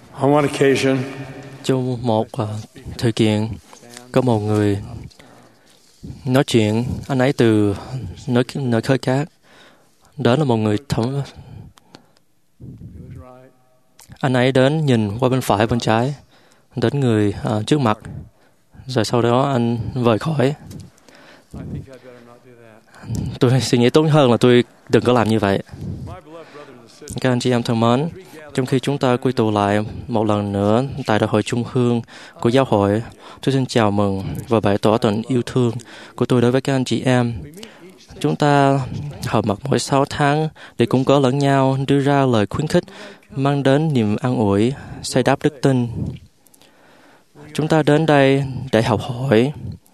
On one occasion, Trong một thời kiện, có một người nói chuyện, anh ấy từ nơi khơi cát. Đó là một người anh ấy đến nhìn qua bên phải, bên trái, đến người trước mặt, rồi sau đó anh rời khỏi. Tôi suy nghĩ tốt hơn là tôi đừng có làm như vậy. Các anh chị em thân mến, trong khi chúng ta quy tụ lại một lần nữa tại đại hội trung ương của giáo hội, tôi xin chào mừng và bày tỏ tình yêu thương của tôi đối với các anh chị em. Chúng ta họp mặt mỗi 6 tháng để củng cố lẫn nhau, đưa ra lời khuyến khích, mang đến niềm an ủi, xây đắp đức tin. Chúng ta đến đây để học hỏi.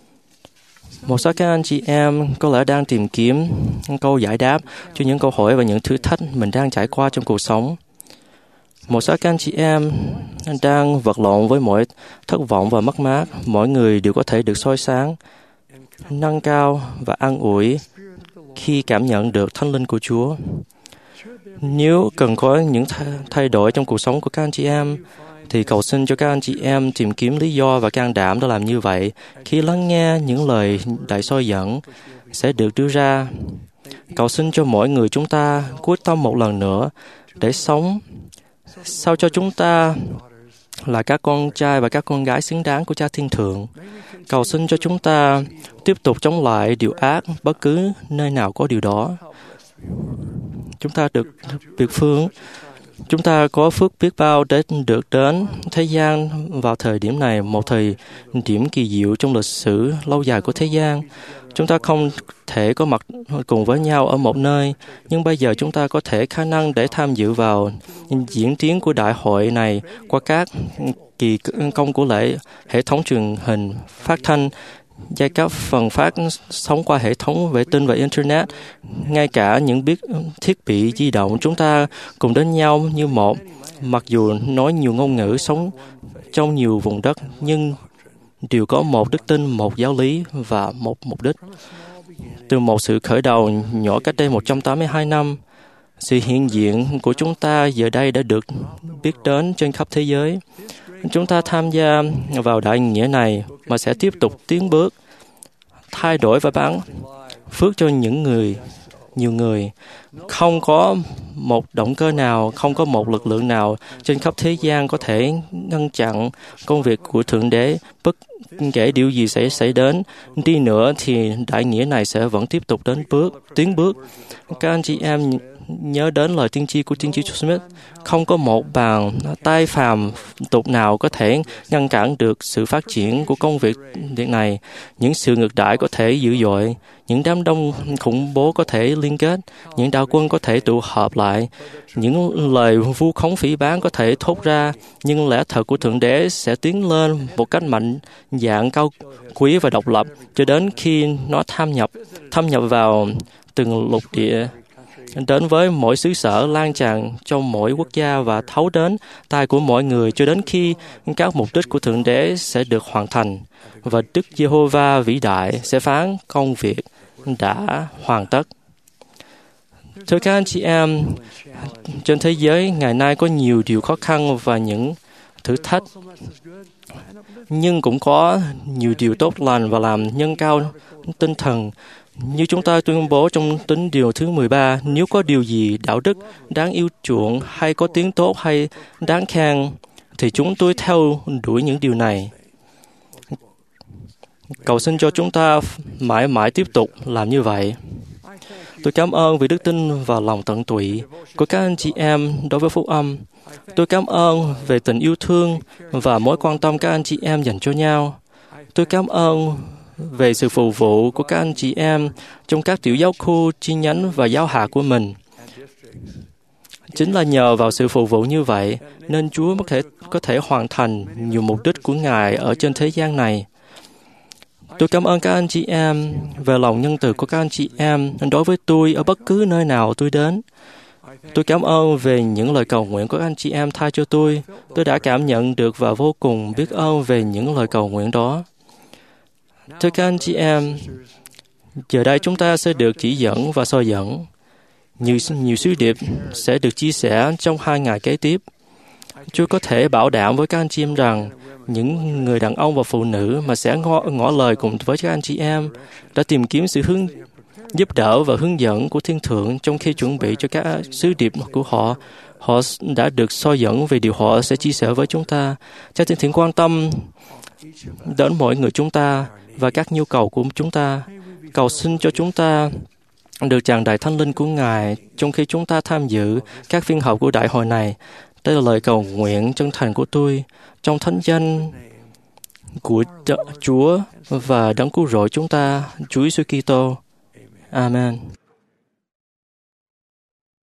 Một số các anh chị em có lẽ đang tìm kiếm câu giải đáp cho những câu hỏi và những thử thách mình đang trải qua trong cuộc sống. Một số các anh chị em đang vật lộn với mỗi thất vọng và mất mát. Mỗi người đều có thể được soi sáng, nâng cao và an ủi khi cảm nhận được Thánh Linh của Chúa. Nếu cần có những thay đổi trong cuộc sống của các anh chị em, thì cầu xin cho các anh chị em tìm kiếm lý do và can đảm để làm như vậy khi lắng nghe những lời đại soi dẫn sẽ được đưa ra. Cầu xin cho mỗi người chúng ta quyết tâm một lần nữa để sống sao cho chúng ta là các con trai và các con gái xứng đáng của Cha Thiên Thượng. Cầu xin cho chúng ta tiếp tục chống lại điều ác bất cứ nơi nào có điều đó. Chúng ta được biệt phương. Chúng ta có phước biết bao để được đến thế gian vào thời điểm này, một thời điểm kỳ diệu trong lịch sử lâu dài của thế gian. Chúng ta không thể có mặt cùng với nhau ở một nơi, nhưng bây giờ chúng ta có thể khả năng để tham dự vào diễn tiến của đại hội này qua các kỳ công của lễ, hệ thống truyền hình, phát thanh, giai cấp phần phát sóng qua hệ thống vệ tinh và Internet, ngay cả những thiết bị di động. Chúng ta cùng đến nhau như một, mặc dù nói nhiều ngôn ngữ, sống trong nhiều vùng đất, nhưng đều có một đức tin, một giáo lý và một mục đích. Từ một sự khởi đầu nhỏ cách đây 182 năm, sự hiện diện của chúng ta giờ đây đã được biết đến trên khắp thế giới. Chúng ta tham gia vào đại nghĩa này mà sẽ tiếp tục tiến bước, thay đổi và bán phước cho nhiều người. Không có một động cơ nào, không có một lực lượng nào trên khắp thế gian có thể ngăn chặn công việc của Thượng Đế. Bất kể điều gì sẽ xảy đến đi nữa thì đại nghĩa này sẽ vẫn tiếp tục tiến bước. Các anh chị em nhớ đến lời tiên tri của tiên tri Smith: không có một bàn tay phàm tục nào có thể ngăn cản được sự phát triển của công việc này. Những sự ngược đãi có thể dữ dội, những đám đông khủng bố có thể liên kết, những đạo quân có thể tụ họp lại, những lời vu khống phỉ báng có thể thốt ra, nhưng lẽ thật của Thượng Đế sẽ tiến lên một cách mạnh dạn, cao quý và độc lập cho đến khi nó thâm nhập vào từng lục địa, đến với mỗi xứ sở, lan tràn trong mỗi quốc gia và thấu đến tai của mọi người cho đến khi các mục đích của Thượng Đế sẽ được hoàn thành và Đức Giê-hô-va vĩ đại sẽ phán công việc đã hoàn tất. Thưa các anh chị em, trên thế giới ngày nay có nhiều điều khó khăn và những thử thách, nhưng cũng có nhiều điều tốt lành và làm nâng cao tinh thần. Như chúng ta tuyên bố trong tín điều thứ 13, nếu có điều gì đạo đức, đáng yêu chuộng hay có tiếng tốt hay đáng khen, thì chúng tôi theo đuổi những điều này. Cầu xin cho chúng ta mãi mãi tiếp tục làm như vậy. Tôi cảm ơn vì đức tin và lòng tận tụy của các anh chị em đối với phúc âm. Tôi cảm ơn về tình yêu thương và mối quan tâm các anh chị em dành cho nhau. Tôi cảm ơn về sự phục vụ của các anh chị em trong các tiểu giáo khu, chi nhánh và giáo hạt của mình. Chính là nhờ vào sự phục vụ như vậy nên Chúa mới có thể hoàn thành nhiều mục đích của Ngài ở trên thế gian này. Tôi cảm ơn các anh chị em về lòng nhân từ của các anh chị em đối với tôi ở bất cứ nơi nào tôi đến. Tôi cảm ơn về những lời cầu nguyện của các anh chị em thay cho tôi. Tôi đã cảm nhận được và vô cùng biết ơn về những lời cầu nguyện đó. Thưa các anh chị em, giờ đây chúng ta sẽ được chỉ dẫn và soi dẫn. Nhiều sứ điệp sẽ được chia sẻ trong 2 ngày kế tiếp. Chúa có thể bảo đảm với các anh chị em rằng những người đàn ông và phụ nữ mà sẽ ngỏ lời cùng với các anh chị em đã tìm kiếm sự giúp đỡ và hướng dẫn của Thiên Thượng trong khi chuẩn bị cho các sứ điệp của họ. Họ đã được soi dẫn về điều họ sẽ chia sẻ với chúng ta. Cha Thiên Thượng quan tâm đến mỗi người chúng ta và các nhu cầu của chúng ta. Cầu xin cho chúng ta được tràn đầy Thánh Linh của Ngài trong khi chúng ta tham dự các phiên họp của đại hội này. Đây là lời cầu nguyện chân thành của tôi trong thánh danh của Chúa và Đấng Cứu Rỗi chúng ta, Chúa Giêsu Kitô. Amen.